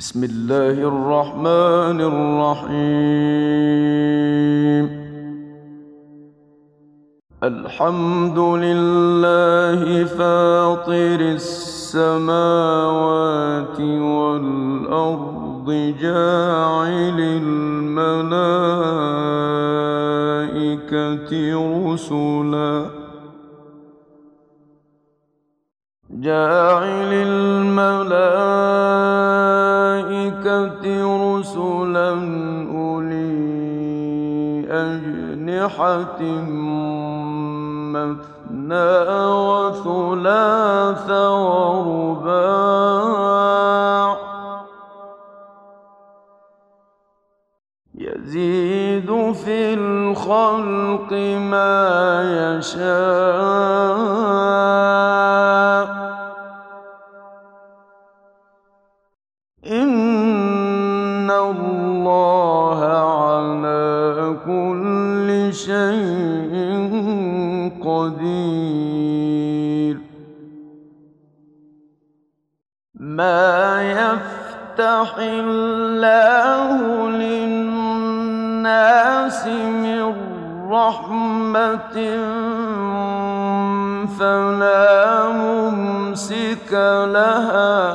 بسم الله الرحمن الرحيم. الحمد لله فاطر السماوات والأرض جاعل الملائكة رسلا أولي أجنحة مثنى وثلاث ورباع يزيد في الخلق ما يشاء إن الله على كل شيء قدير. ما يفتح الله للناس من رحمة فلا ممسك لها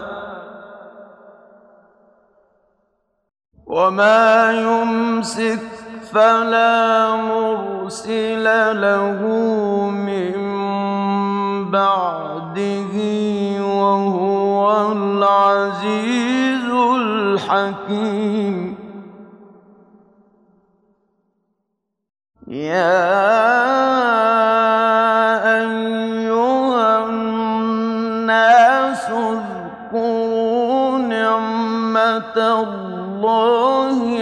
وما يمسك فلا مرسل له من بعده وهو العزيز الحكيم. يا أيها الناس اذكروا نعمة الله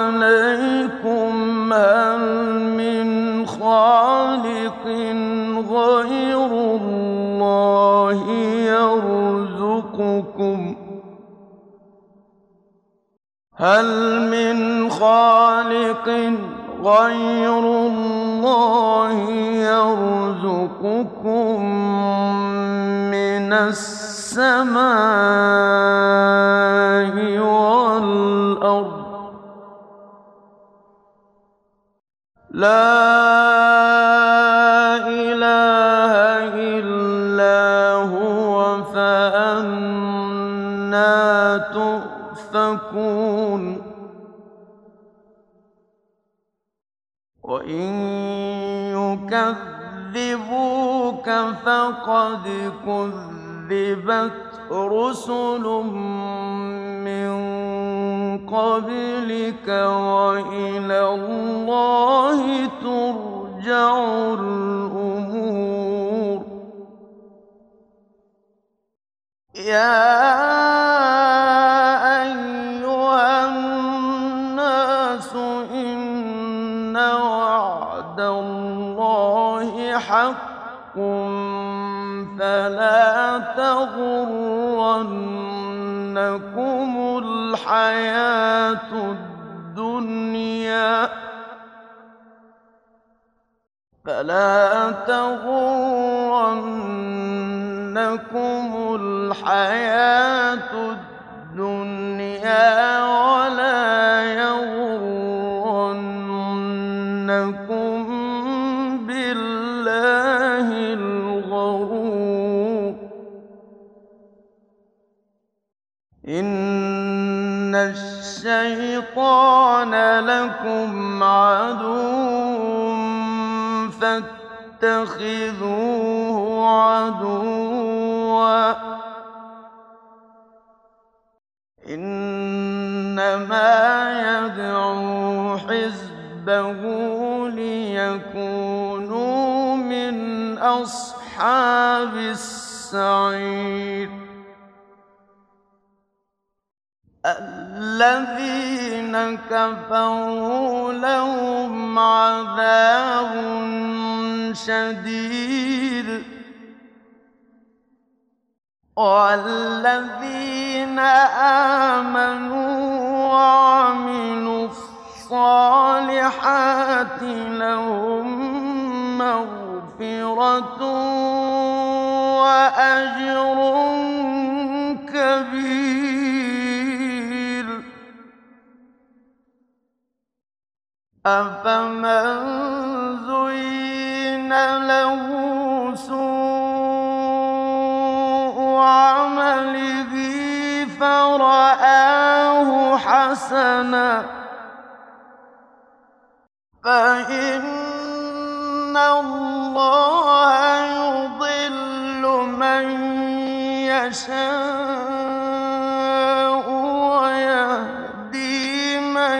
عليكم هل من خالق غير الله يرزقكم من السماء والأرض؟ لا إله إلا هو فأنى تؤفكون. وإن يكذبوك فقد كذبت رسل من قبلك وإلى الله ترجع الأمور. يا أيها الناس إن وعد الله حق فلا تغرنكم الحياة الدنيا ولا يغرنكم بالله الغرور. إن الشيطان لكم عدو فاتخذوه عدوا إنما يدعو حزبه ليكونوا من أصحاب السعير. الذين كفروا لهم عذاب شديد والذين آمنوا وعملوا الصالحات لهم مغفرة وأجر كبير. أَفَمَن زُيِّنَ لَهُ سُوءُ عَمَلِهِ فَرَآهُ حَسَنًا فَإِنَّ اللَّهَ يُضِلُّ مَن يَشَاءُ وَيَهْدِي مَن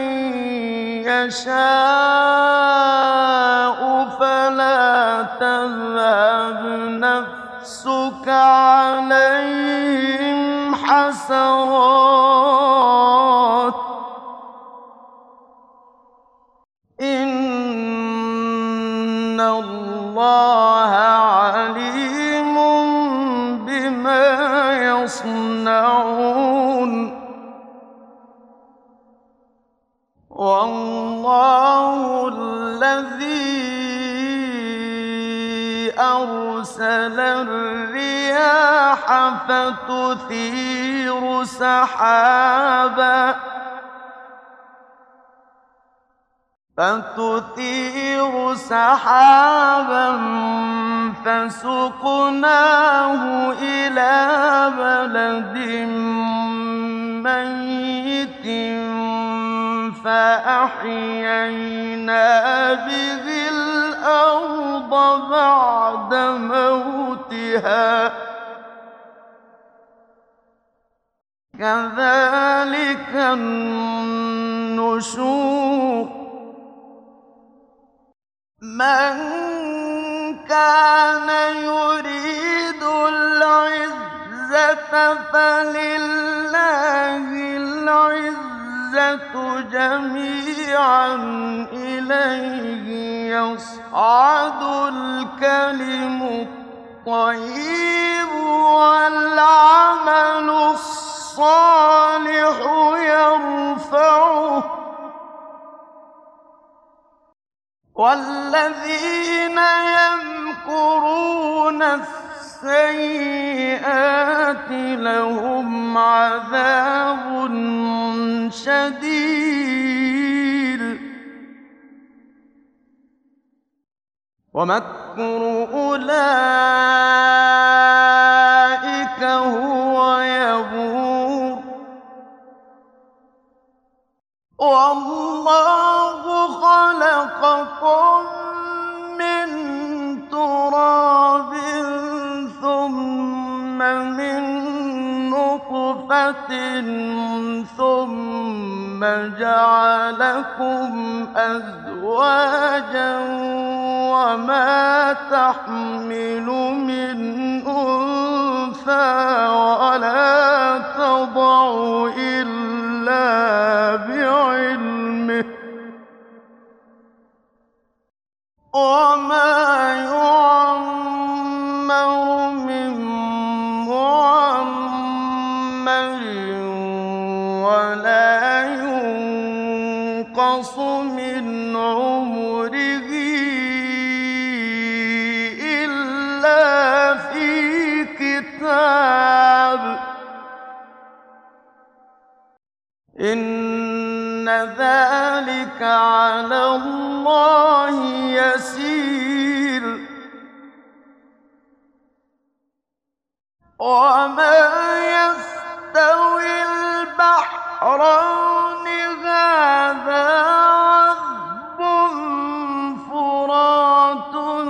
يَشَاءُ فَلَا تَذْهَبْ نَفْسُكَ عَلَيْهِمْ حَسَرَاتٍ ۚ إِنَّ اللَّهَ عَلِيمٌ بِمَا يَصْنَعُونَ وَاللَّهُ الَّذِي أَرْسَلَ الرِّيَاحَ فَتُثِيرُ سَحَابًا فَسُقْنَاهُ إِلَىٰ بَلَدٍ مَّيِّتٍ فَأَحْيَيْنَا بِهِ الْأَرْضَ بَعْدَ مَوْتِهَا ۚ كَذَٰلِكَ النُّشُورُ مَن كَانَ يُرِيدُ الْعِزَّةَ فَلِلَّهِ الْعِزَّةُ جَمِيعًا ۚ إِلَيْهِ يَصْعَدُ الْكَلِمُ الطَّيِّبُ وَالْعَمَلُ الصَّالِحُ يَرْفَعُهُ ۚ وَالَّذِينَ يَمْكُرُونَ السَّيِّئَاتِ لَهُمْ عَذَابٌ شَدِيدٌ ۖ وَمَكْرُ أُولَٰئِكَ هُوَ يَبُورُ وَاللَّهُ خَلَقَكُم مِّن تُرَابٍ ثُمَّ مِن نُّطْفَةٍ ثُمَّ جَعَلَكُمْ أَزْوَاجًا ۚ وَمَا تَحْمِلُ مِنْ أُنثَىٰ وَلَا تَضَعُ إِلَّا بِعِلْمِهِ ۚ وَمَا يُعَمَّرُ مِن مُّعَمَّرٍ وَلَا يُنقَصُ مِنْ عُمُرِهِ إِلَّا فِي كِتَابٍ ۚ إِنَّ ذَٰلِكَ عَلَى اللَّهِ يَسِيرٌ وَمَا يَسْتَوِي الْبَحْرَانِ هَٰذَا عَذْبٌ فُرَاتٌ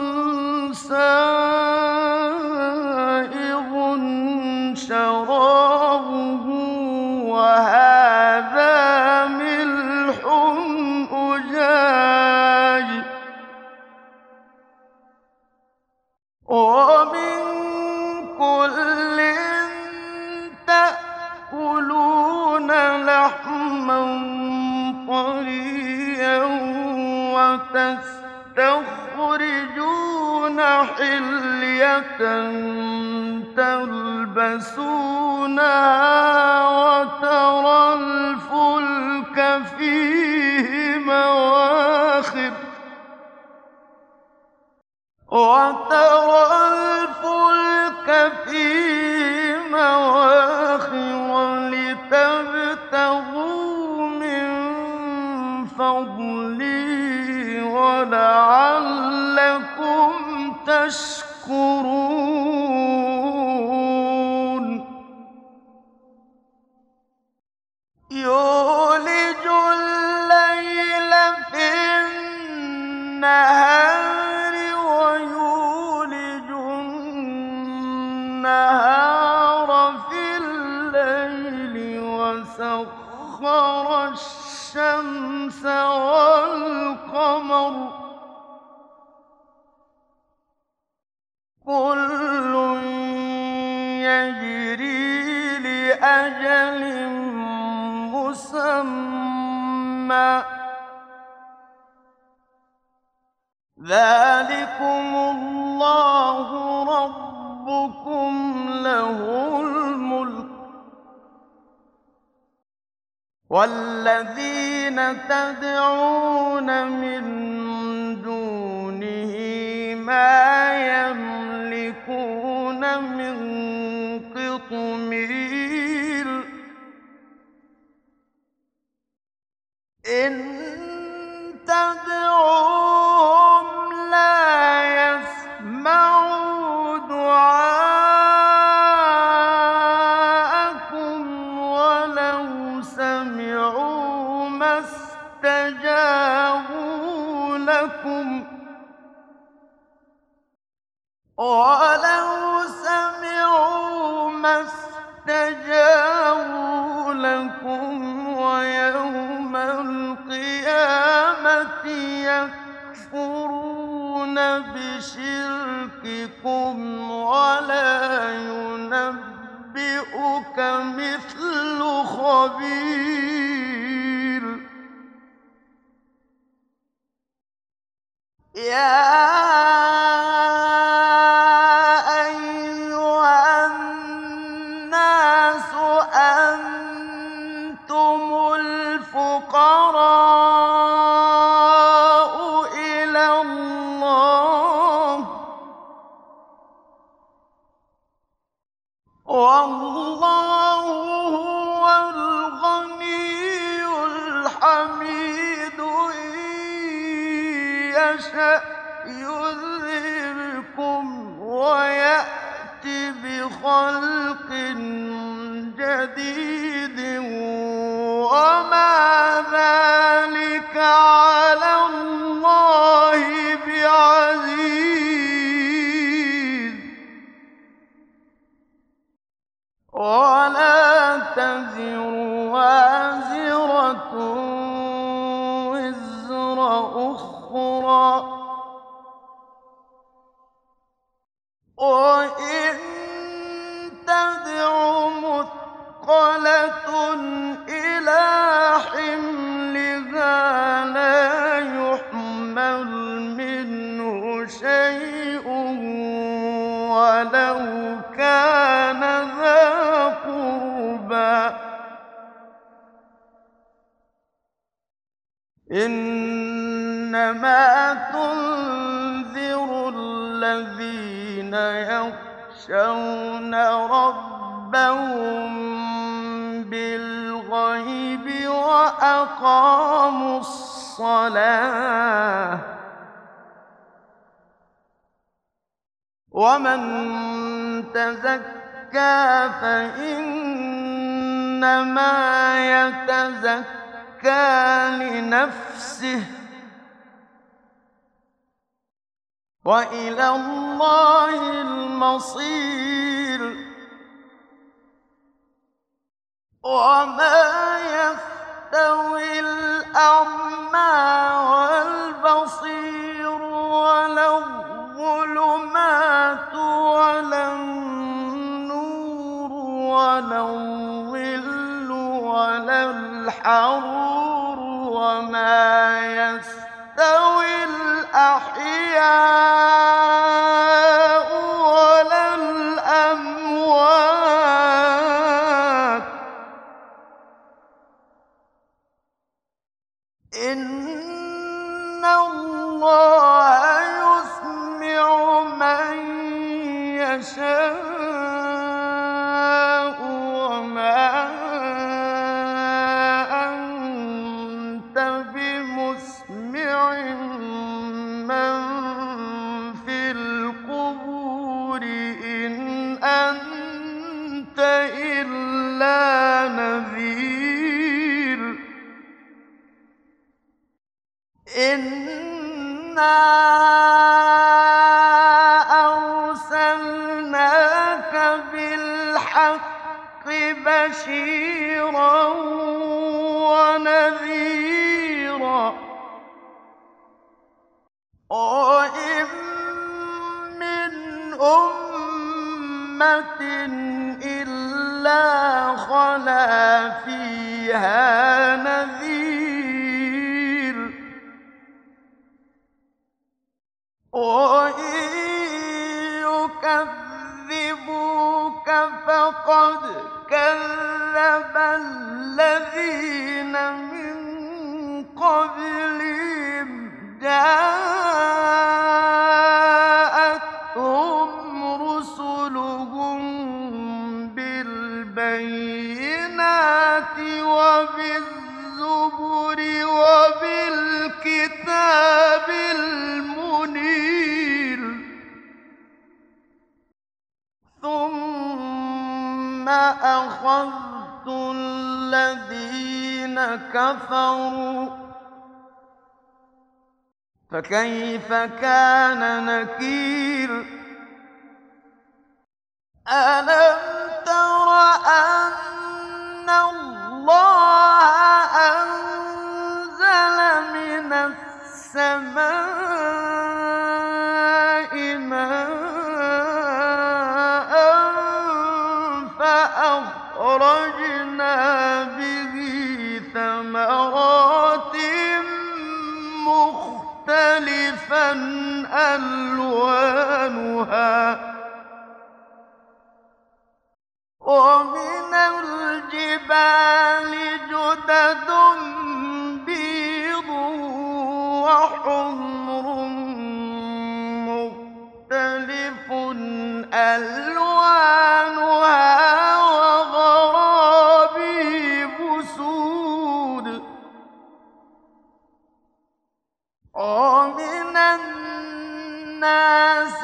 سَائِغٌ شَرَابُهُ وَهَٰذَا مِلْحٌ أُجَاجٌ ۖ وَمِن كُلٍّ تَأْكُلُونَ لَحْمًا طَرِيًّا وَتَسْتَخْرِجُونَ حِلْيَةً تَلْبَسُونَهَا وَتَرَى الْفُلْكَ فِيهِ مَوَاخِرَ لِتَبْتَغُوا مِن فَضْلِهِ وَلَعَلَّكُمْ تَشْكُرُونَ يُولِجُ اللَّيْلَ فِي النَّهَارِ وَيُولِجُ النَّهَارَ فِي اللَّيْلِ وَسَخَّرَ الشَّمْسَ وَالْقَمَرَ كُلٌّ يَجْرِي لِأَجَلٍ مُّسَمًّى ۚ ذَٰلِكُمُ اللَّهُ رَبُّكُمْ لَهُ الْمُلْكُ ۚ وَالَّذِينَ تَدْعُونَ مِن دُونِهِ مَا يَمْلِكُونَ مِن قِطْمِيرٍ إِن تَدْعُوهُمْ لَا يَسْمَعُوا دُعَاءَكُمْ وَلَوْ سَمِعُوا مَا اسْتَجَابُوا لَكُمْ وَيَوْمَ الْقِيَامَةِ يَكْفُرُونَ بِشِرْكِكُمْ وَلَا يُنَبِّئُكَ مِثْلُ خَبِيرٍ يَا أَيُّهَا النَّاسُ أَنتُمُ الْفُقَرَاءُ إِلَى اللَّهِ ۖ وَاللَّهُ هُوَ الْغَنِيُّ الْحَمِيدُ إِن يَشَأْ يُذْهِبْكُمْ وَيَأْتِ بِخَلْقٍ جَدِيدٍ وَمَا ذَٰلِكَ عَلَى اللَّهِ بِعَزِيزٍ وَلَا تَزِرُ وَازِرَةٌ وِزْرَ أُخْرَىٰ ۚ وَإِن تَدْعُ مُثْقَلَةٌ إِلَىٰ حِمْلِهَا لَا يُحْمَلْ مِنْهُ شَيْءٌ وَلَوْ كَانَ ذَا قُرْبَىٰ ۗ إِنَّمَا تُنذِرُ الَّذِينَ يَخْشَوْنَ رَبَّهُم بِالْغَيْبِ وَأَقَامُوا الصَّلَاةَ ۚ وَمَن تَزَكَّىٰ فَإِنَّمَا يَتَزَكَّىٰ لِنَفْسِهِ ۚ وَإِلَى اللَّهِ الْمَصِيرُ وَمَا يَسْتَوِي الْأَعْمَىٰ وَالْبَصِيرُ وَلَا الظُّلُمَاتُ وَلَا النُّورُ وَلَا الظِّلُّ وَلَا الْحَرُورُ وَمَا يَسْتَوِي الْأَحْيَاءُ وَلَا الْأَمْوَاتُ ۚ إِنَّ اللَّهَ يُسْمِعُ مَن يَشَاءُ وَمَا أَنتَ بِمُسْمِعٍ إنا أرسلناك بالحق بشيرا ونذيرا وإن من أمة إلا خلا فيها نذير وإن يكذبوك فقد كذب الذين من قبلهم جاءتهم رسلهم بالبينات وبالزبر وبالكتاب المنير ثم أخذت الذين كفروا فكيف كان نكير ألم تر أن الله أنزل من السماء ماء فأخرجنا به ثمرات مختلفا ألوانها ومن الجبال جدد بيض وحمر مختلف ألوانها وغرابيب سود ومن الناس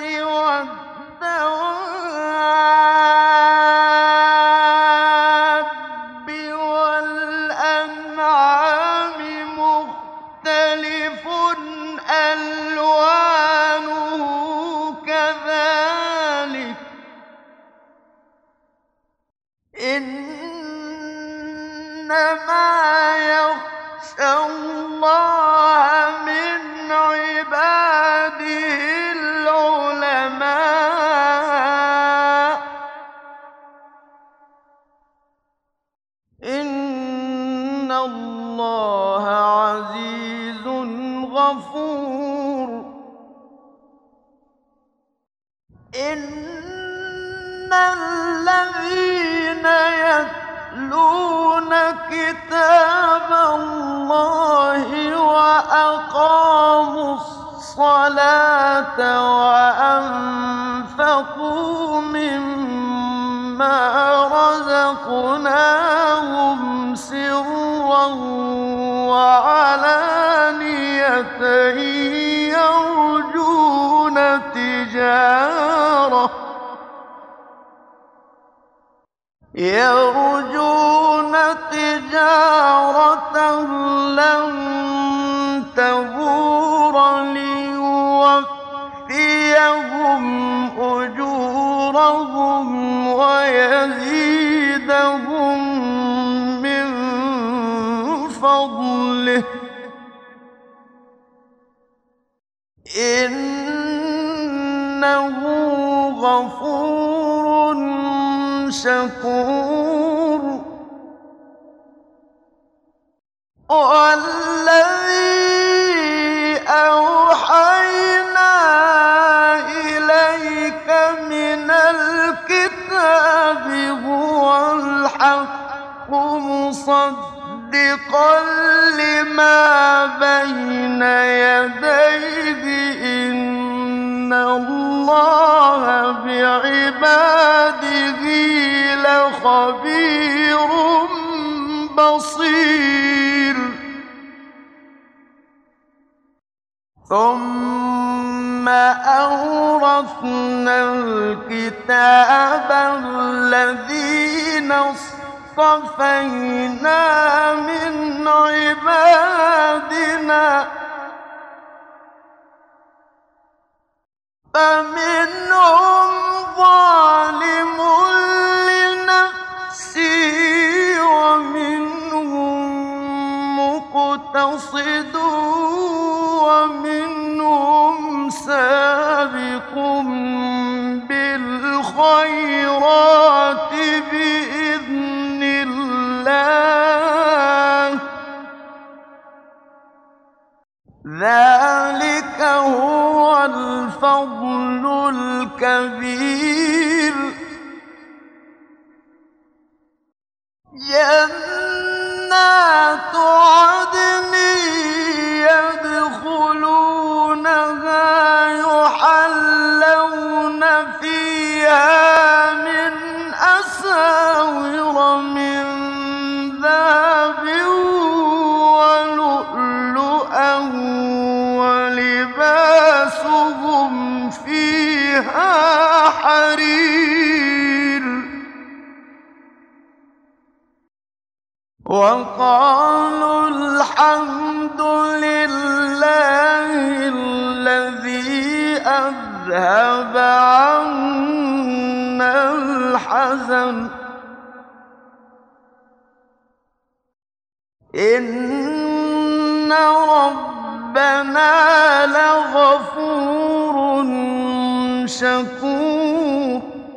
والدواب والأنعام مختلف ألوانه كذلك إنما يخشى الله من عباده العلماء إن الله عزيز غفور إن الذين يتلون كتاب الله وأقاموا الصلاة وأنفقوا مما رزقناهم سرا وعلانية يرجون تجارة لن تبور ليوفيهم أجورهم ويزيدهم من فضله إنه غفور شكور والذي أوحينا إليك من الكتاب هو الحق مصدقا لما بين يديه إن الله بعباده لخبير بصير ثم أورثنا الكتاب الذين اصطفينا من عبادنا فمنهم ظالم لنفسه ومنهم مقتصد ومنهم سابق بالخيرات بإذن الله ذلك هو الفضل الكبير جنات عدن يدخلونها يحلون فيها من أساور من ذهب ولؤلؤا ولباسهم فيها حرير وقالوا الحمد لله الذي أذهب عنا الحزن إن ربنا لغفور شكور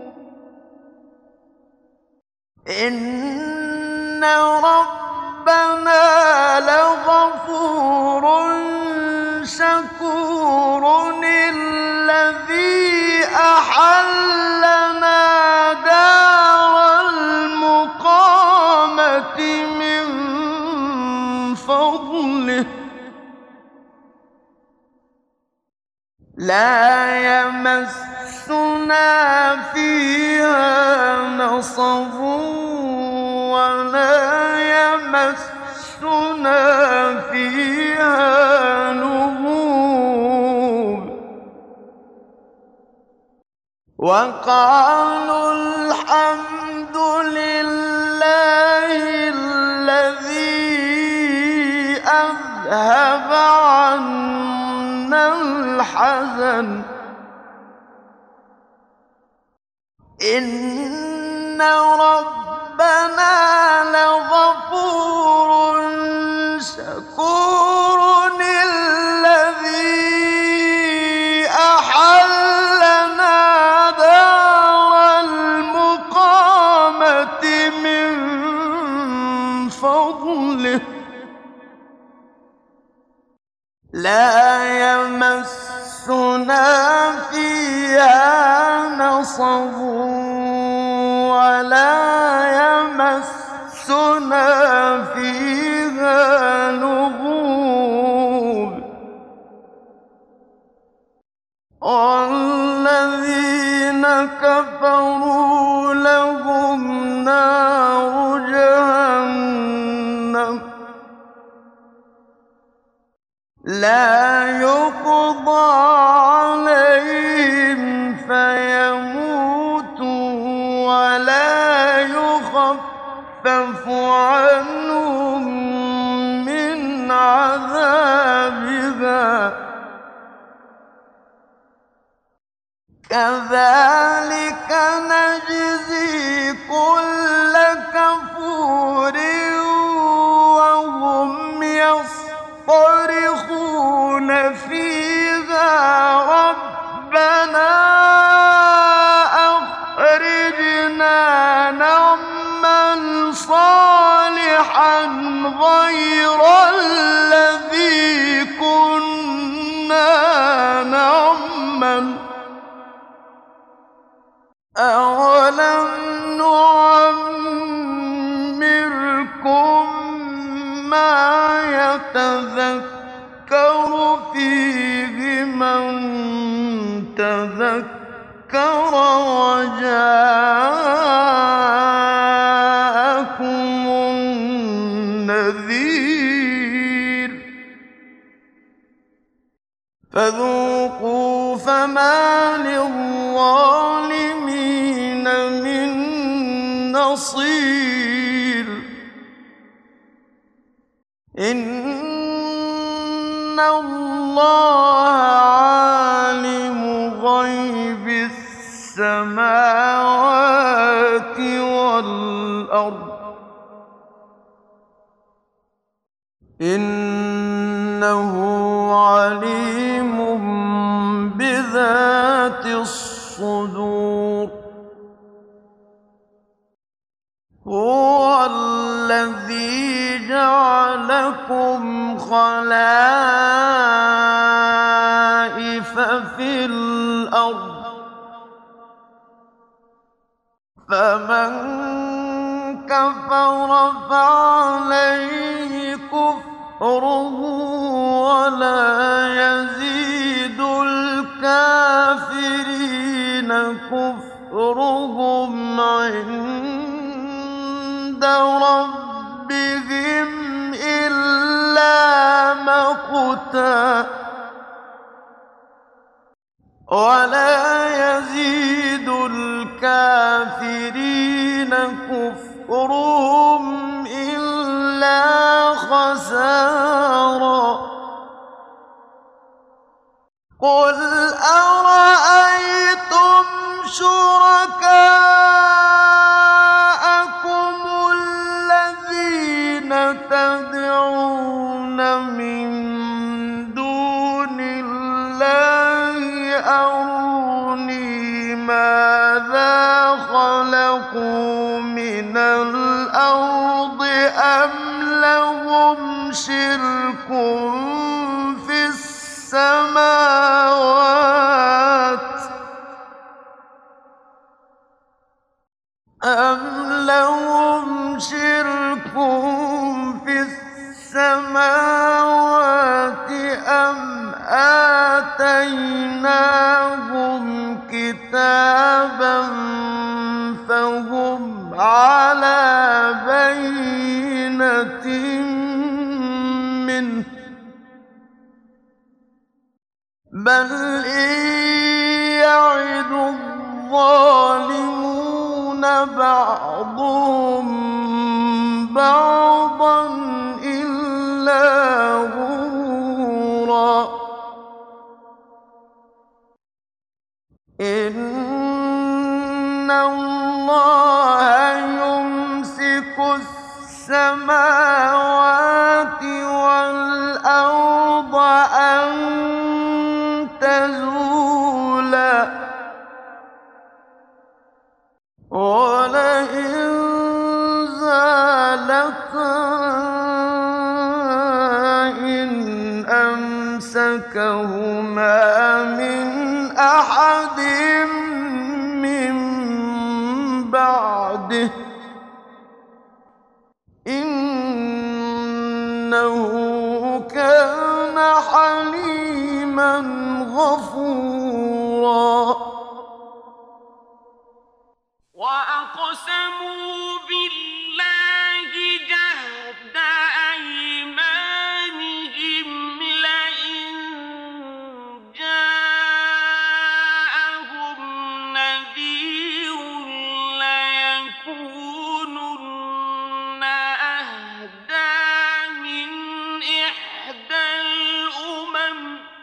إن ربنا لغفور شكور الذي أحلنا دار المقامة من فضله لا يمسنا فيها نصب ولا يمسنا فيها لغوب وقالوا الحمد لله الذي أذهب عنا الحزن إن ربنا لغفور شكور الذي أحلنا دار المقامة من فضله لا يمسنا فيها نصب ولا يمسنا فيها لغوب والذين كفروا لهم نار جهنم لا يقضى عليهم فيموتوا ولا يخفف عنهم من عذابها كذلك نجزي كل كفور وهم يصطرخون فيها ربنا أخرجنا نعمل صالحا غير الذي كنا نعمل أولم نعمركم ما يتذكر فيه من تذكر وجاءكم النذير فذوقوا فما للظالمين من نصير إن الله عالم غيب غيب السماوات والأرض إنه عليم بذات الصدور هو الذي جعلكم خلائف في الأرض فمن كفر فعليه كفره ولا يزيد الكافرين كفرهم عند ربهم إلا مقتا ولا يزيد الكافرين كفرهم إلا خسارا قل أرأيتم شركاءكم الذين تدعون من دون الله أروني ماذا خلقوا من الأرض أم لهم شرك في السماوات أم آتيناهم كتابا فهم على بينة منه بل إن يعد الظالمون بعضهم بعضا إلا غرورا إن الله يمسك السماوات والأرض أن تزولا ولئن زالتا إن أمسكهما من أحد من بعده إنه كان حليما غفورا وأقسموا بالله جهد أيمانهم لئن جاءهم نذير ليكونن أهدى من إحدى الأمم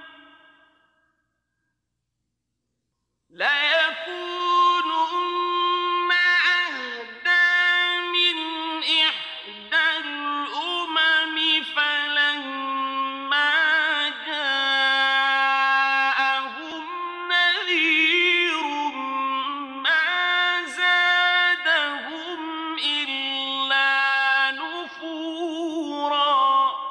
فلما جاءهم نذير ما زادهم إلا نفورا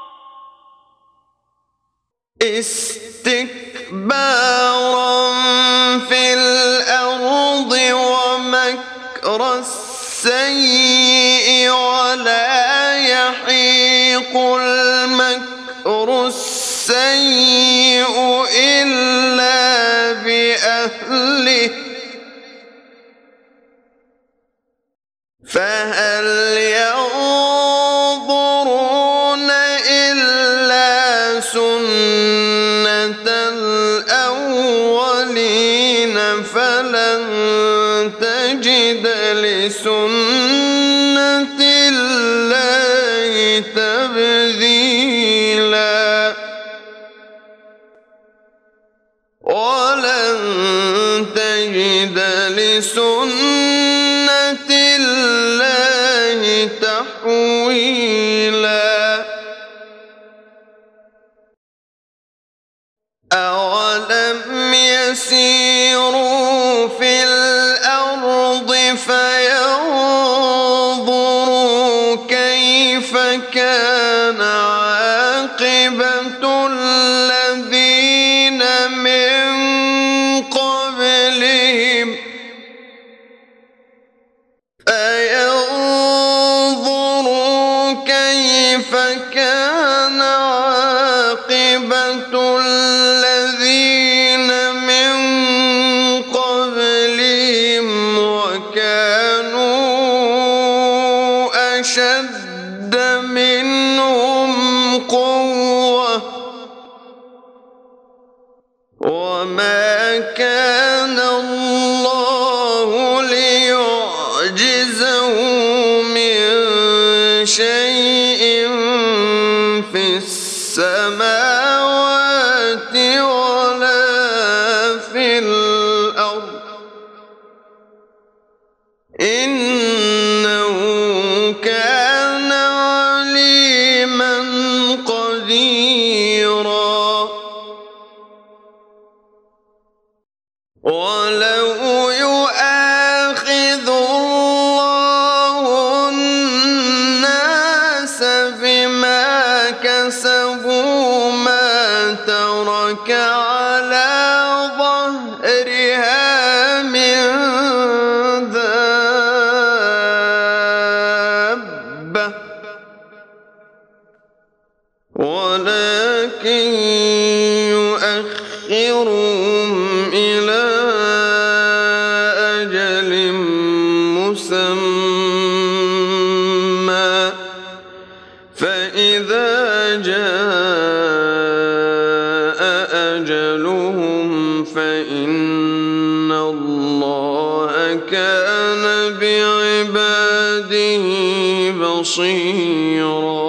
استكبارا في الأرض ومكر السيء ولا يحيق المكر السيء إلا بأهله فهل ينظرون إلا سنة الأولين فلن تجد لسنة الله تبديلا ولن لسنة الله تحويلا أولم يسيروا في الأرض فينظروا كيف كان عاقبة الذين من قبلهم فينظروا كيف كان عاقبة الذين من قبلهم وكانوا أشد منهم قوة وما كان الله ليعجزه من شيء في السماوات ولا في الأرض إنه كان عليما قديرا ولو يؤاخذ الله الناس بما كسبوا ما ترك على ظهرها من دابة ولكن يؤخرهم إلى أجل مسمى فإذا جاء أجلهم فإن الله كان بعباده بصيرا